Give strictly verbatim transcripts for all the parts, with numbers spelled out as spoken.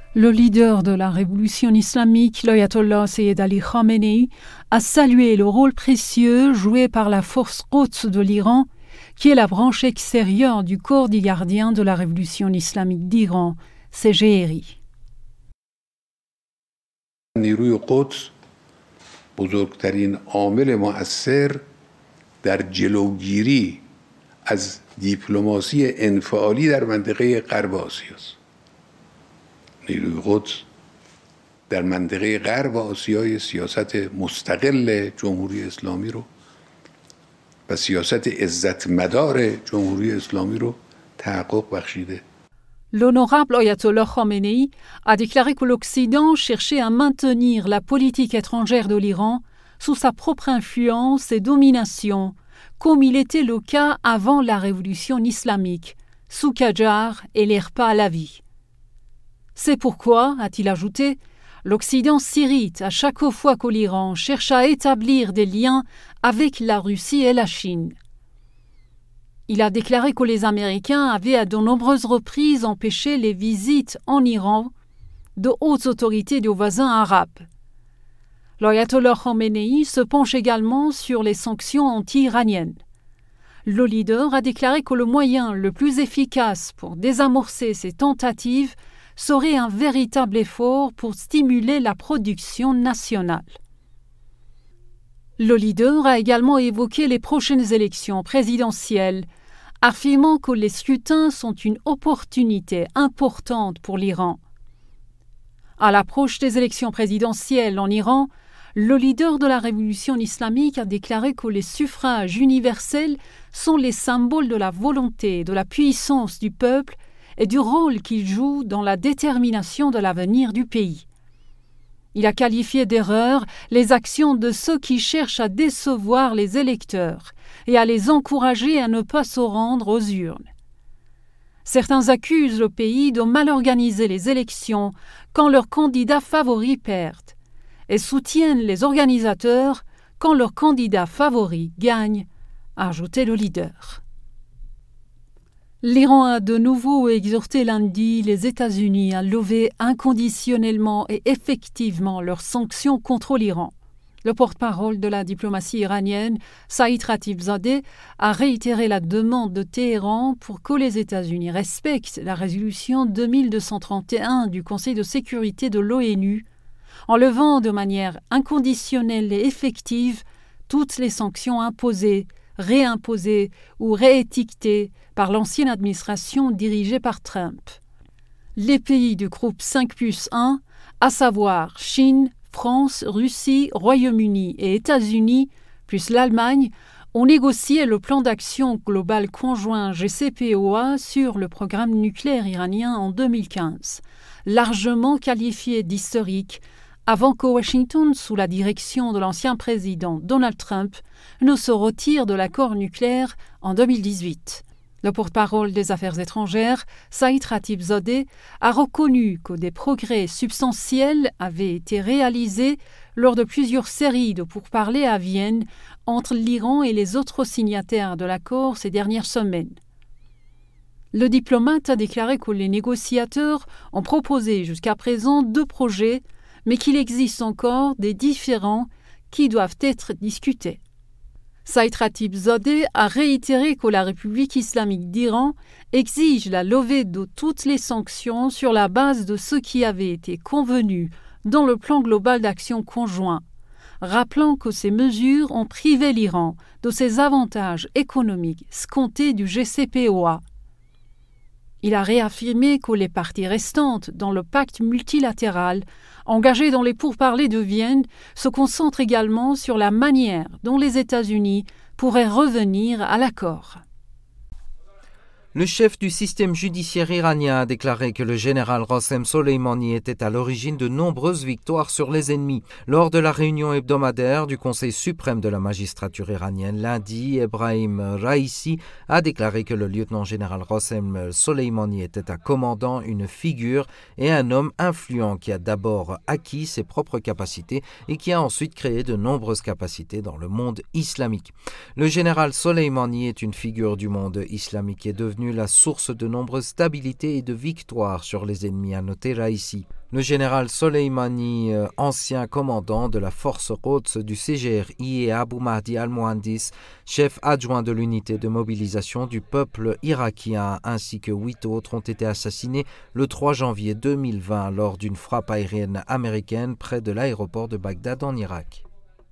Le leader de la révolution islamique, l'ayatollah Sayyid Ali Khamenei, a salué le rôle précieux joué par la force Quds de l'Iran, qui est la branche extérieure du corps des gardiens de la révolution islamique d'Iran, C G R I. نیروی قدس بزرگترین عامل مؤثر در جلوگیری از دیپلماسی انفعالی در منطقه غرب آسیا است. نیروی قدس در منطقه غرب آسیای سیاست مستقل جمهوری اسلامی رو و سیاست عزت مدار جمهوری اسلامی رو تحقق بخشیده. L'honorable Ayatollah Khamenei a déclaré que l'Occident cherchait à maintenir la politique étrangère de l'Iran sous sa propre influence et domination, comme il était le cas avant la révolution islamique, sous Qajar et l'ère Pahlavi. C'est pourquoi, a-t-il ajouté, l'Occident s'irrite à chaque fois que l'Iran cherche à établir des liens avec la Russie et la Chine. Il a déclaré que les Américains avaient à de nombreuses reprises empêché les visites en Iran de hautes autorités de voisins arabes. L'ayatollah Khamenei se penche également sur les sanctions anti-iraniennes. Le leader a déclaré que le moyen le plus efficace pour désamorcer ces tentatives serait un véritable effort pour stimuler la production nationale. Le leader a également évoqué les prochaines élections présidentielles, affirmant que les scrutins sont une opportunité importante pour l'Iran. À l'approche des élections présidentielles en Iran, le leader de la révolution islamique a déclaré que les suffrages universels sont les symboles de la volonté, de la puissance du peuple et du rôle qu'ils jouent dans la détermination de l'avenir du pays. Il a qualifié d'erreur les actions de ceux qui cherchent à décevoir les électeurs et à les encourager à ne pas se rendre aux urnes. Certains accusent le pays de mal organiser les élections quand leurs candidats favoris perdent et soutiennent les organisateurs quand leurs candidats favoris gagnent, a ajouté le leader. L'Iran a de nouveau exhorté lundi les États-Unis à lever inconditionnellement et effectivement leurs sanctions contre l'Iran. Le porte-parole de la diplomatie iranienne, Saïd Khatibzadeh, a réitéré la demande de Téhéran pour que les États-Unis respectent la résolution deux mille deux cent trente et un du Conseil de sécurité de l'ONU, en levant de manière inconditionnelle et effective toutes les sanctions imposées, réimposées ou réétiquetées par l'ancienne administration dirigée par Trump. Les pays du groupe cinq plus un, à savoir Chine, France, Russie, Royaume-Uni et États-Unis, plus l'Allemagne, ont négocié le plan d'action global conjoint G C P O A sur le programme nucléaire iranien en deux mille quinze, largement qualifié d'historique, avant que Washington, sous la direction de l'ancien président Donald Trump, ne se retire de l'accord nucléaire en deux mille dix-huit. Le porte-parole des Affaires étrangères, Saïd Khatibzadeh, a reconnu que des progrès substantiels avaient été réalisés lors de plusieurs séries de pourparlers à Vienne entre l'Iran et les autres signataires de l'accord ces dernières semaines. Le diplomate a déclaré que les négociateurs ont proposé jusqu'à présent deux projets, mais qu'il existe encore des différends qui doivent être discutés. Saïd Khatibzadeh a réitéré que la République islamique d'Iran exige la levée de toutes les sanctions sur la base de ce qui avait été convenu dans le plan global d'action conjoint, rappelant que ces mesures ont privé l'Iran de ses avantages économiques escomptés du G C P O A. Il a réaffirmé que les parties restantes dans le pacte multilatéral engagé dans les pourparlers de Vienne se concentrent également sur la manière dont les États-Unis pourraient revenir à l'accord. Le chef du système judiciaire iranien a déclaré que le général Qassem Soleimani était à l'origine de nombreuses victoires sur les ennemis. Lors de la réunion hebdomadaire du Conseil suprême de la magistrature iranienne lundi, Ebrahim Raisi a déclaré que le lieutenant-général Qassem Soleimani était un commandant, une figure et un homme influent qui a d'abord acquis ses propres capacités et qui a ensuite créé de nombreuses capacités dans le monde islamique. Le général Soleimani est une figure du monde islamique et est devenu la source de nombreuses stabilités et de victoires sur les ennemis, a noté Raisi. Le général Soleimani, euh, ancien commandant de la force Quds du C G R I, et Abu Mahdi al-Mohandis, chef adjoint de l'unité de mobilisation du peuple irakien, ainsi que huit autres, ont été assassinés le trois janvier deux mille vingt lors d'une frappe aérienne américaine près de l'aéroport de Bagdad en Irak.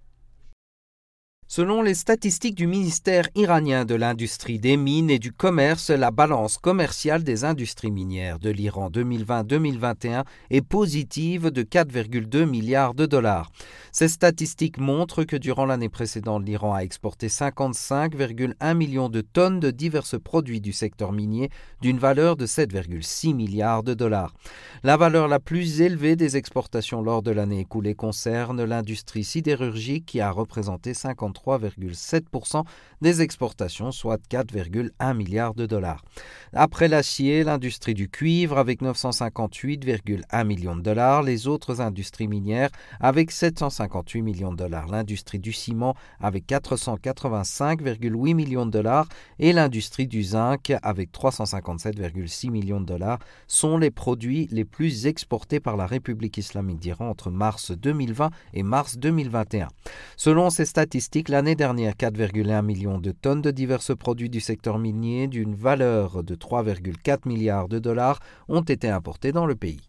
Selon les statistiques du ministère iranien de l'industrie des mines et du commerce, la balance commerciale des industries minières de l'Iran deux mille vingt deux mille vingt et un est positive de quatre virgule deux milliards de dollars. Ces statistiques montrent que durant l'année précédente, l'Iran a exporté cinquante-cinq virgule un millions de tonnes de divers produits du secteur minier d'une valeur de sept virgule six milliards de dollars. La valeur la plus élevée des exportations lors de l'année écoulée concerne l'industrie sidérurgique qui a représenté cinquante-trois virgule sept pour cent des exportations, soit quatre virgule un milliards de dollars. Après l'acier, l'industrie du cuivre avec neuf cent cinquante-huit virgule un millions de dollars, les autres industries minières avec sept cent cinquante-huit millions de dollars, l'industrie du ciment avec quatre cent quatre-vingt-cinq virgule huit millions de dollars et l'industrie du zinc avec trois cent cinquante-sept virgule six millions de dollars sont les produits les plus exportés par la République islamique d'Iran entre mars deux mille vingt et mars deux mille vingt et un. Selon ces statistiques, l'année dernière, quatre virgule un millions de tonnes de divers produits du secteur minier d'une valeur de trois virgule quatre milliards de dollars ont été importés dans le pays.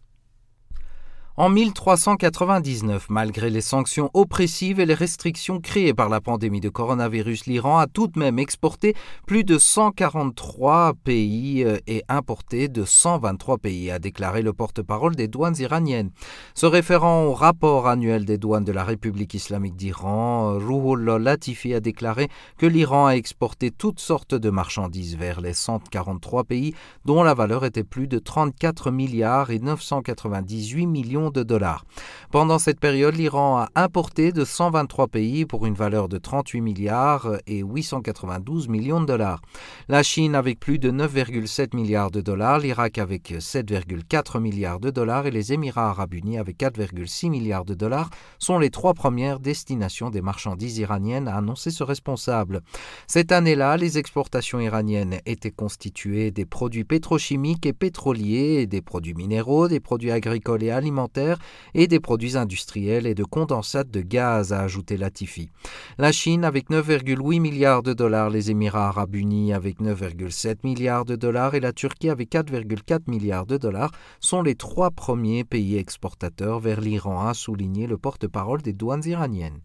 En mille trois cent quatre-vingt-dix-neuf, malgré les sanctions oppressives et les restrictions créées par la pandémie de coronavirus, l'Iran a tout de même exporté plus de cent quarante-trois pays et importé de cent vingt-trois pays, a déclaré le porte-parole des douanes iraniennes. Se référant au rapport annuel des douanes de la République islamique d'Iran, Ruhollah Latifi a déclaré que l'Iran a exporté toutes sortes de marchandises vers les cent quarante-trois pays, dont la valeur était plus de trente-quatre milliards et neuf cent quatre-vingt-dix-huit millions de dollars. Pendant cette période, l'Iran a importé de cent vingt-trois pays pour une valeur de trente-huit milliards et huit cent quatre-vingt-douze millions de dollars. La Chine avec plus de neuf virgule sept milliards de dollars, l'Irak avec sept virgule quatre milliards de dollars et les Émirats arabes unis avec quatre virgule six milliards de dollars sont les trois premières destinations des marchandises iraniennes, a annoncé ce responsable. Cette année-là, les exportations iraniennes étaient constituées des produits pétrochimiques et pétroliers, des produits minéraux, des produits agricoles et alimentaires et des produits industriels et de condensate de gaz, a ajouté Latifi. La Chine avec neuf virgule huit milliards de dollars, les Émirats arabes unis avec neuf virgule sept milliards de dollars et la Turquie avec quatre virgule quatre milliards de dollars sont les trois premiers pays exportateurs vers l'Iran, a souligné le porte-parole des douanes iraniennes.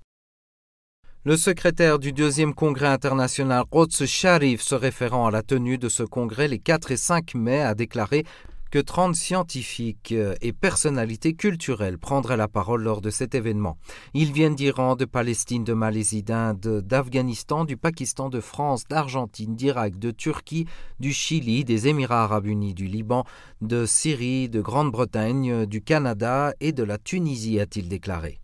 Le secrétaire du deuxième congrès international Quds Sharif, se référant à la tenue de ce congrès les quatre et cinq mai, a déclaré que trente scientifiques et personnalités culturelles prendraient la parole lors de cet événement. Ils viennent d'Iran, de Palestine, de Malaisie, d'Inde, d'Afghanistan, du Pakistan, de France, d'Argentine, d'Irak, de Turquie, du Chili, des Émirats arabes unis, du Liban, de Syrie, de Grande-Bretagne, du Canada et de la Tunisie, a-t-il déclaré.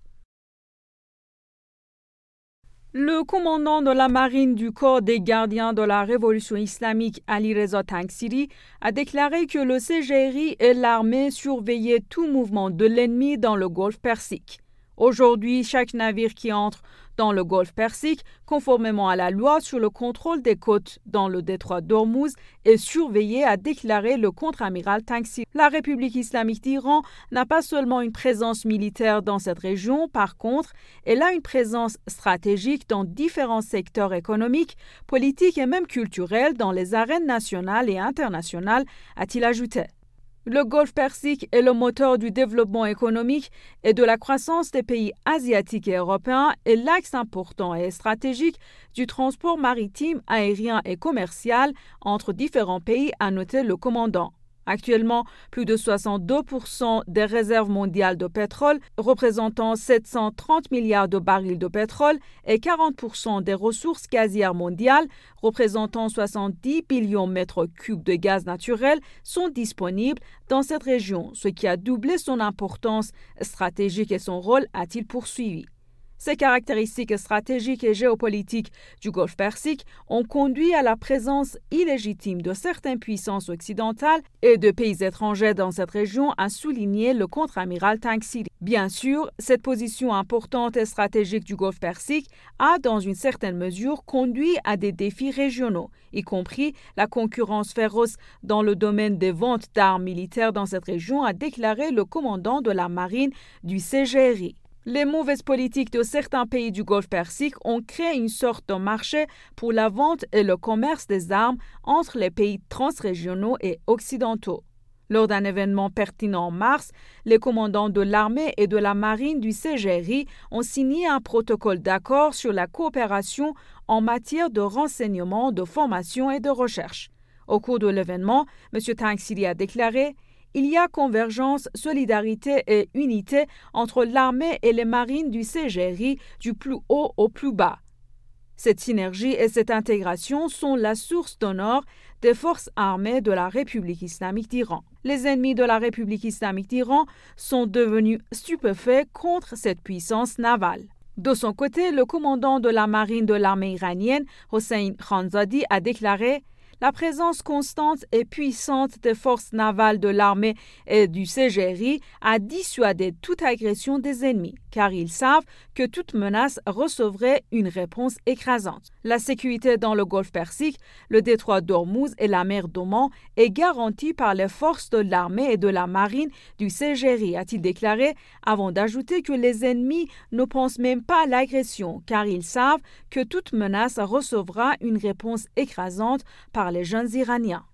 Le commandant de la marine du corps des gardiens de la révolution islamique, Ali Reza Tangsiri, a déclaré que le C G R I et l'armée surveillaient tout mouvement de l'ennemi dans le golfe Persique. Aujourd'hui, chaque navire qui entre dans le golfe Persique, conformément à la loi sur le contrôle des côtes dans le détroit d'Ormuz, est surveillé, a déclaré le contre-amiral Tangsiri. La République islamique d'Iran n'a pas seulement une présence militaire dans cette région, par contre, elle a une présence stratégique dans différents secteurs économiques, politiques et même culturels dans les arènes nationales et internationales, a-t-il ajouté. Le golfe Persique est le moteur du développement économique et de la croissance des pays asiatiques et européens et l'axe important et stratégique du transport maritime, aérien et commercial entre différents pays, a noté le commandant. Actuellement, plus de soixante-deux pour cent des réserves mondiales de pétrole, représentant sept cent trente milliards de barils de pétrole, et quarante pour cent des ressources gazières mondiales, représentant soixante-dix billions de mètres cubes de gaz naturel, sont disponibles dans cette région, ce qui a doublé son importance stratégique et son rôle, a-t-il poursuivi. Ces caractéristiques stratégiques et géopolitiques du Golfe Persique ont conduit à la présence illégitime de certaines puissances occidentales et de pays étrangers dans cette région, a souligné le contre-amiral Tangsiri. Bien sûr, cette position importante et stratégique du Golfe Persique a, dans une certaine mesure, conduit à des défis régionaux, y compris la concurrence féroce dans le domaine des ventes d'armes militaires dans cette région, a déclaré le commandant de la marine du C G R I. Les mauvaises politiques de certains pays du Golfe Persique ont créé une sorte de marché pour la vente et le commerce des armes entre les pays transrégionaux et occidentaux. Lors d'un événement pertinent en mars, les commandants de l'armée et de la marine du C G R I ont signé un protocole d'accord sur la coopération en matière de renseignement, de formation et de recherche. Au cours de l'événement, M. Tangsiri a déclaré « Il y a convergence, solidarité et unité entre l'armée et les marines du C G R I du plus haut au plus bas. Cette synergie et cette intégration sont la source d'honneur des forces armées de la République islamique d'Iran. Les ennemis de la République islamique d'Iran sont devenus stupéfaits contre cette puissance navale. » De son côté, le commandant de la marine de l'armée iranienne, Hossein Khanzadi, a déclaré « La présence constante et puissante des forces navales de l'armée et du C G R I a dissuadé toute agression des ennemis, car ils savent que toute menace recevrait une réponse écrasante. La sécurité dans le Golfe Persique, le détroit d'Ormuz et la mer d'Oman est garantie par les forces de l'armée et de la marine du C G R I, a-t-il déclaré, avant d'ajouter que les ennemis ne pensent même pas à l'agression, car ils savent que toute menace recevra une réponse écrasante par les jeunes Iraniens.